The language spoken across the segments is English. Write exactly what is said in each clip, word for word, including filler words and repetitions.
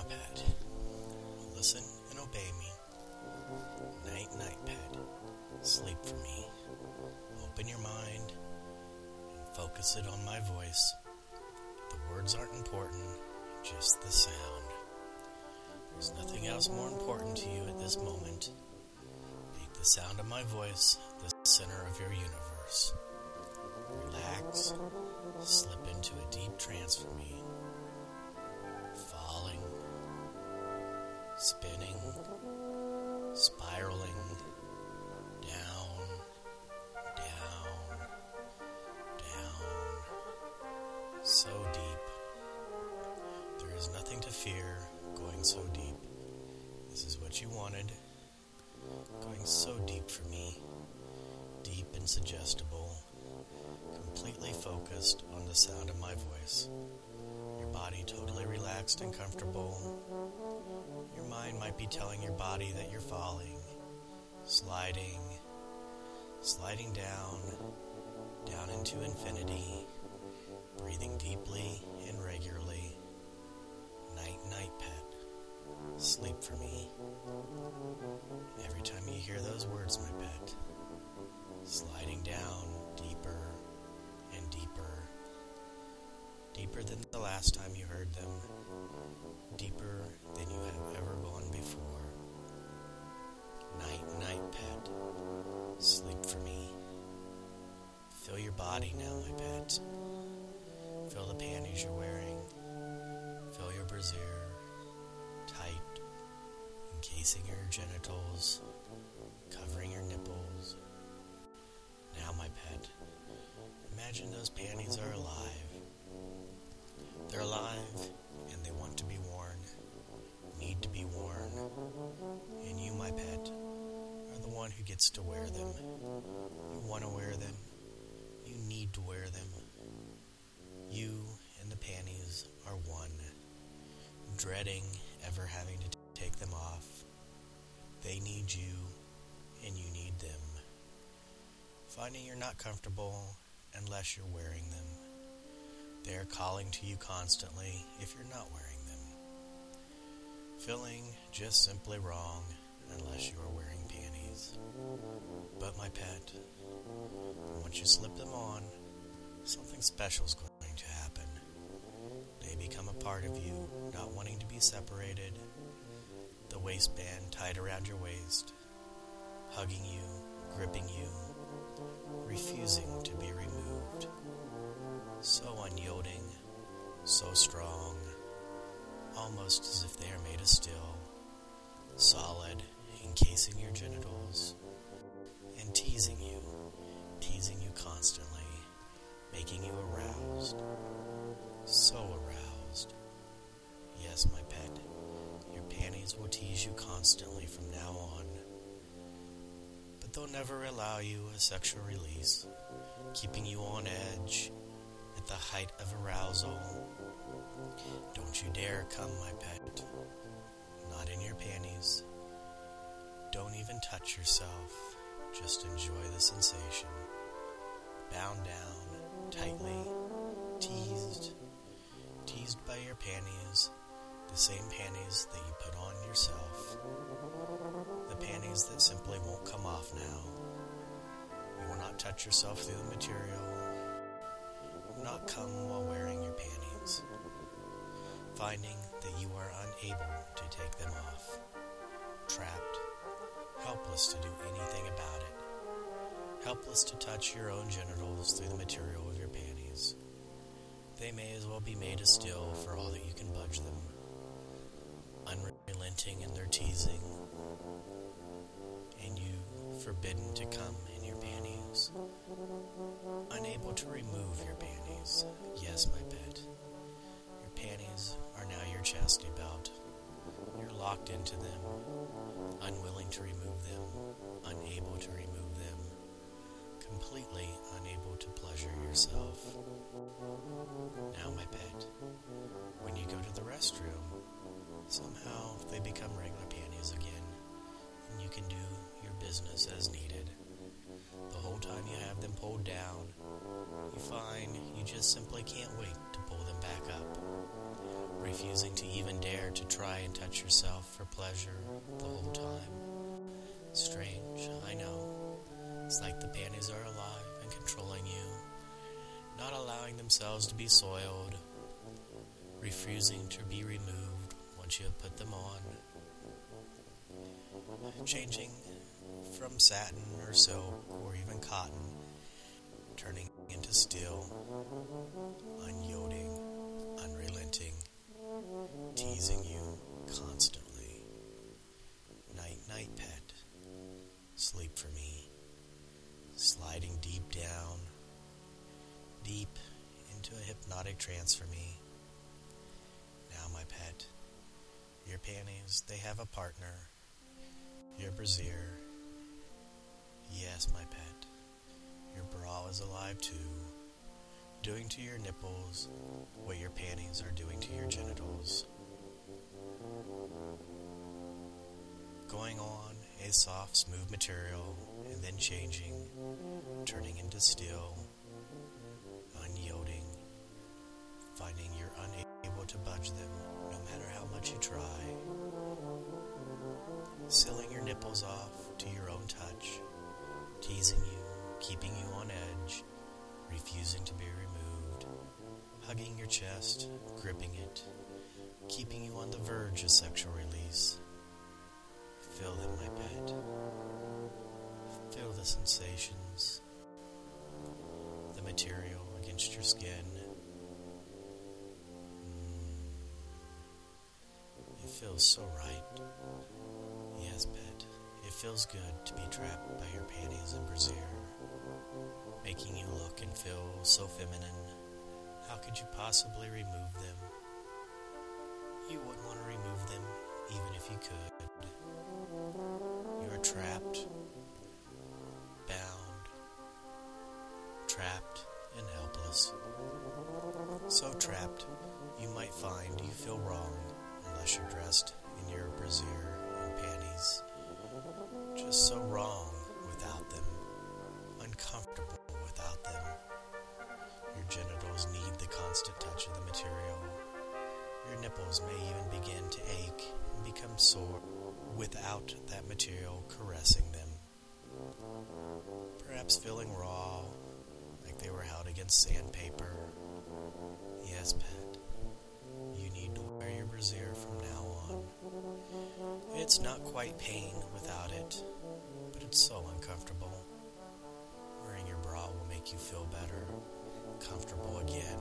pet. Listen and obey me. Night, night, pet. Sleep for me. Open your mind and focus it on my voice. The words aren't important, just the sound. There's nothing else more important to you at this moment. Make the sound of my voice the center of your universe. Relax, slip into a deep trance for me. Falling, spinning, spiraling, down, down, down, so deep. There is nothing to fear going so deep. This is what you wanted, going so deep for me, deep and suggestible, completely focused on the sound of my voice. Your body totally relaxed and comfortable. Your mind might be telling your body that you're falling, sliding, sliding down, down into infinity, breathing deeply and regularly. Night, night, pet. Sleep for me. Every time you hear those words, my pet, sliding down deeper and deeper, deeper than the last time you heard them, deeper than you have ever gone before. Night, night, pet. Sleep for me. Feel your body now, my pet. Feel the panties you're wearing. Feel your brassiere, tight, encasing your genitals, covering your nipples. Now, my pet, imagine those panties are alive. They're alive, and they want to be worn, need to be worn. And you, my pet, are the one who gets to wear them. You want to wear them. You need to wear them. You and the panties are one. Dreading ever having to t- take them off. They need you, and you need them. Finding you're not comfortable unless you're wearing them. They are calling to you constantly if you're not wearing them. Feeling just simply wrong unless you are wearing panties. But my pet, once you slip them on, something special is going to happen. They become a part of you, not wanting to be separated. The waistband tied around your waist, hugging you, gripping you, refusing to be removed. So unyielding, so strong, almost as if they are made of steel, solid, encasing your genitals, and teasing you, teasing you constantly, making you aroused, so aroused. Yes, my pet, your panties will tease you constantly from now on, but they'll never allow you a sexual release, keeping you on edge at the height of arousal. Don't you dare come, my pet, not in your panties. Don't even touch yourself, just enjoy the sensation. Bound down, tightly, teased, teased by your panties, the same panties that you put on yourself, the panties that simply won't come off now. You will not touch yourself through the material, not come while wearing your panties, finding that you are unable to take them off, trapped, helpless to do anything about it, helpless to touch your own genitals through the material of your panties. They may as well be made of steel for all that you can budge them, unrelenting in their teasing, and you forbidden to come in your panties, unable to remove your panties. Yes, my pet, your panties are now your chastity belt. You're locked into them, unwilling to remove them, unable to remove them, completely unable to pleasure yourself. Now, my pet, when you go to the restroom, somehow they become regular panties again, and you can do your business as needed. The whole time you have them pulled down, you find you just simply can't wait to pull them back up. refusing to even dare to try and touch yourself for pleasure the whole time. Strange, I know. It's like the panties are alive and controlling you, not allowing themselves to be soiled, refusing to be removed once you have put them on. Changing from satin or silk or even cotton, turning into steel, unyielding, unrelenting, teasing you constantly. Night, night, pet. Sleep for me. Sliding deep down, deep into a hypnotic trance for me. Now, my pet, your panties, they have a partner. Your brassiere. Yes, my pet. Your bra is alive too, doing to your nipples what your panties are doing to your genitals. Going on a soft, smooth material and then changing, turning into steel, unyielding, finding you're unable to budge them no matter how much you try. Sealing your nipples off to your own touch, teasing you, keeping you on edge, refusing to be removed, hugging your chest, gripping it, keeping you on the verge of sexual release. Feel them, my pet. Feel the sensations, the material against your skin. Mm. It feels so right. Yes, pet. It feels good to be trapped by your panties and brassiere, making you look and feel so feminine. How could you possibly remove them? You wouldn't want to remove them even if you could. You are trapped, bound, trapped and helpless. So trapped, you might find you feel wrong unless you're dressed in your brassiere and panties. Just so wrong without them, uncomfortable without them. Your genitals need the constant touch of the material. Your nipples may even begin to ache and become sore without that material caressing them. Perhaps feeling raw, like they were held against sandpaper. Yes, pet, you need to wear your brassiere from now on. It's not quite pain without it, but it's so uncomfortable. Wearing your bra will make you feel better, comfortable again,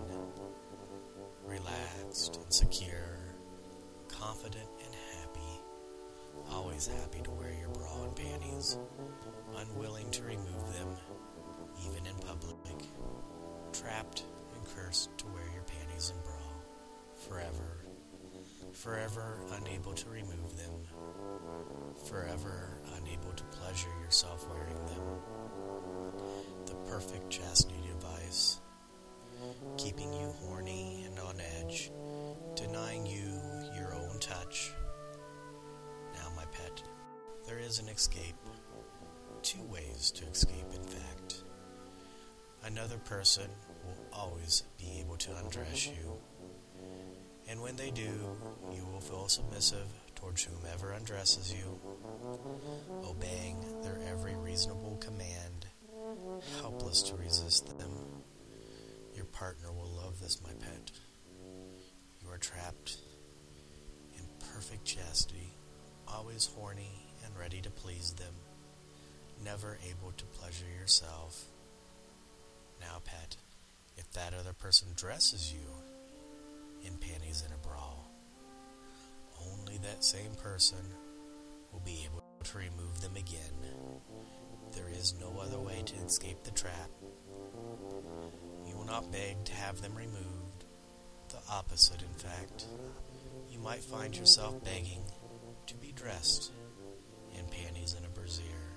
relaxed and secure, confident and happy, always happy to wear your bra and panties, unwilling to remove them, even in public, trapped and cursed to wear your panties and bra, forever, forever unable to remove them, forever unable to pleasure yourself wearing them. The perfect chastity device, keeping you horny and on edge, denying you your own touch. Now, my pet, there is an escape. Two ways to escape, in fact. Another person will always be able to undress you, and when they do, you will feel submissive towards whomever undresses you, obeying their every reasonable command, helpless to resist them. Your partner will love this, my pet. You are trapped in perfect chastity, always horny and ready to please them, never able to pleasure yourself. Now, pet, if that other person dresses you in panties and a bra, only that same person will be able to remove them again. There is no other way to escape the trap. You will not beg to have them removed. The opposite, in fact. You might find yourself begging to be dressed in panties and a brassiere.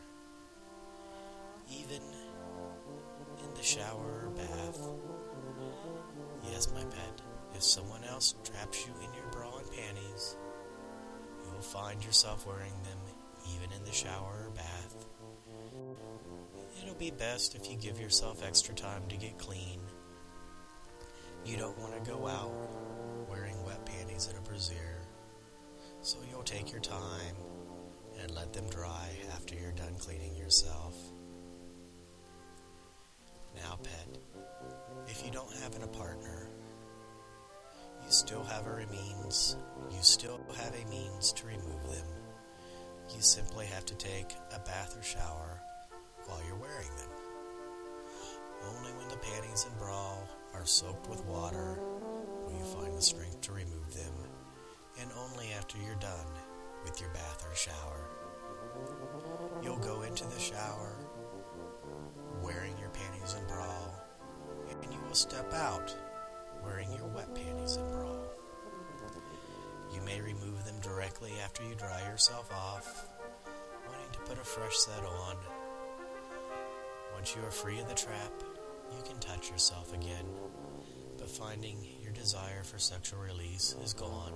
Even in the shower or bath. Yes, my pet, if someone else traps you in your bra and panties, you will find yourself wearing them even in the shower or bath. It'll be best if you give yourself extra time to get clean. You don't want to go out wearing wet panties panties in a brassiere, so you'll take your time and let them dry after you're done cleaning yourself. Now, pet, if you don't have a partner, you still have a means, you still have a means to remove them. You simply have to take a bath or shower while you're wearing them. Only when the panties and bra are soaked with water will you find the strength to remove them, and only after you're done with your bath or shower. You'll go into the shower wearing your panties and bra, and you will step out wearing your wet panties and bra. You may remove them directly after you dry yourself off, wanting to put a fresh set on. Once you are free of the trap, you can touch yourself again, but finding your desire for sexual release is gone,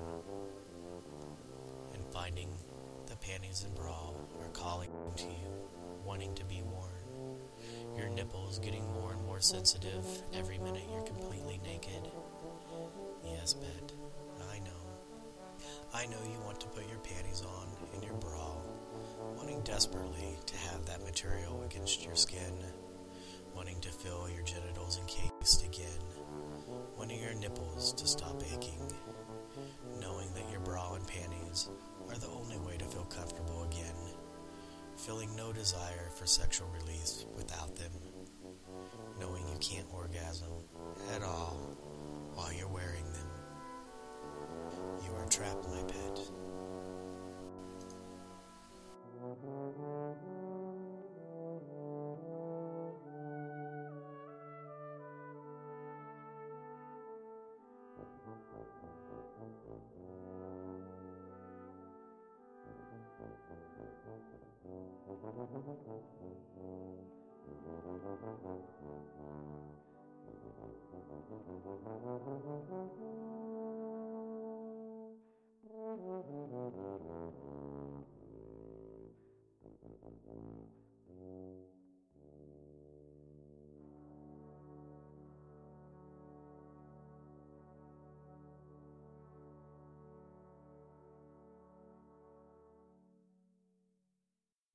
and finding the panties and bra are calling to you, wanting to be worn. Your nipples getting more and more sensitive every minute you're completely naked. Yes, pet, I know. I know you want to put your panties on and your bra, wanting desperately to have that material against your skin, wanting to feel your genitals encased again, wanting your nipples to stop aching, knowing that your bra and panties are the only way to feel comfortable again, feeling no desire for sexual release without them, knowing you can't orgasm at all while you're wearing them. You are trapped, my pet.